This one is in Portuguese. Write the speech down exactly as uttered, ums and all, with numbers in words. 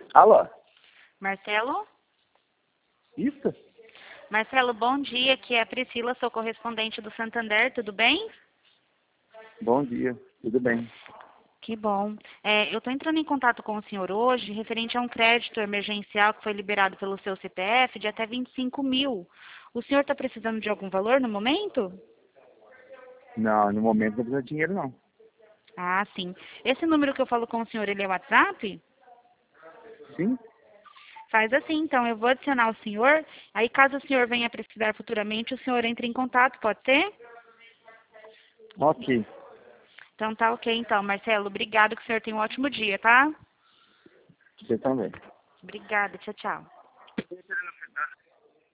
Alô? Marcelo? Isso? Marcelo, bom dia. Aqui é a Priscila, sou correspondente do Santander, tudo bem? Bom dia, tudo bem? Que bom. É, eu estou entrando em contato com o senhor hoje, referente a um crédito emergencial que foi liberado pelo seu C P F de até vinte e cinco mil. O senhor está precisando de algum valor no momento? Não, no momento não precisa de dinheiro, não. Ah, sim. Esse número que eu falo com o senhor, ele é WhatsApp? Sim? Faz assim, então, eu vou adicionar o senhor, aí caso o senhor venha precisar futuramente, o senhor entre em contato, pode ser? Ok. Então tá ok, então, Marcelo, obrigado, que o senhor tenha um ótimo dia, tá? Você também. Obrigada, tchau, tchau.